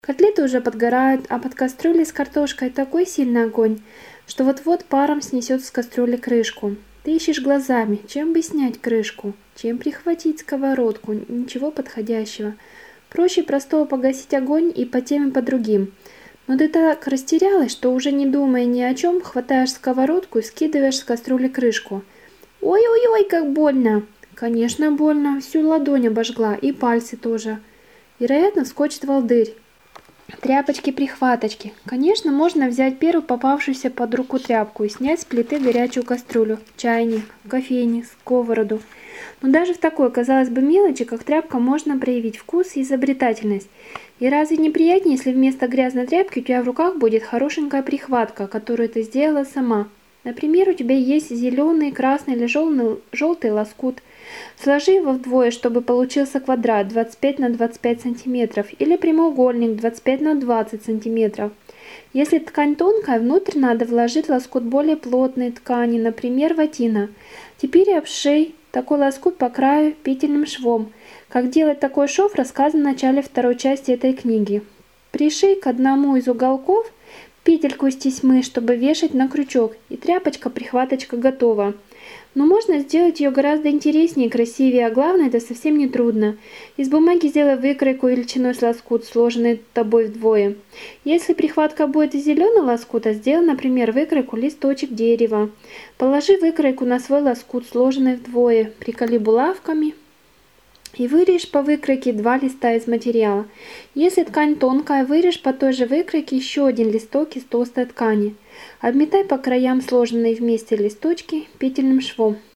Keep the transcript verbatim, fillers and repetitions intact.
Котлеты уже подгорают, а под кастрюлей с картошкой такой сильный огонь, что вот-вот паром снесет с кастрюли крышку. Ты ищешь глазами, чем бы снять крышку, чем прихватить сковородку, ничего подходящего. Проще простого погасить огонь и по тем и по другим. Но ты так растерялась, что уже не думая ни о чем, хватаешь сковородку и скидываешь с кастрюли крышку. Ой-ой-ой, как больно! Конечно, больно, всю ладонь обожгла, и пальцы тоже. Вероятно, вскочит волдырь. Тряпочки-прихваточки. Конечно, можно взять первую попавшуюся под руку тряпку и снять с плиты горячую кастрюлю, чайник, кофейник, сковороду. Но даже в такой, казалось бы, мелочи, как тряпка, можно проявить вкус и изобретательность. И разве не приятнее, если вместо грязной тряпки у тебя в руках будет хорошенькая прихватка, которую ты сделала сама? Например, у тебя есть зеленый, красный или желтый лоскут. Сложи его вдвое, чтобы получился квадрат двадцать пять на двадцать пять сантиметров или прямоугольник двадцать пять на двадцать сантиметров. Если ткань тонкая, внутрь надо вложить лоскут более плотной ткани, например, ватина. Теперь обшей такой лоскут по краю петельным швом. Как делать такой шов, рассказано в начале второй части этой книги. Пришей к одному из уголков петельку из тесьмы, чтобы вешать на крючок, и тряпочка-прихваточка готова. Но можно сделать ее гораздо интереснее и красивее, а главное, это совсем не трудно. Из бумаги сделай выкройку величиной с лоскут, сложенный тобой вдвое. Если прихватка будет из зеленого лоскута, сделай, например, выкройку листочек дерева. Положи выкройку на свой лоскут, сложенный вдвое, приколи булавками и вырежь по выкройке два листа из материала. Если ткань тонкая, вырежь по той же выкройке еще один листок из толстой ткани. Обметай по краям сложенные вместе листочки петельным швом.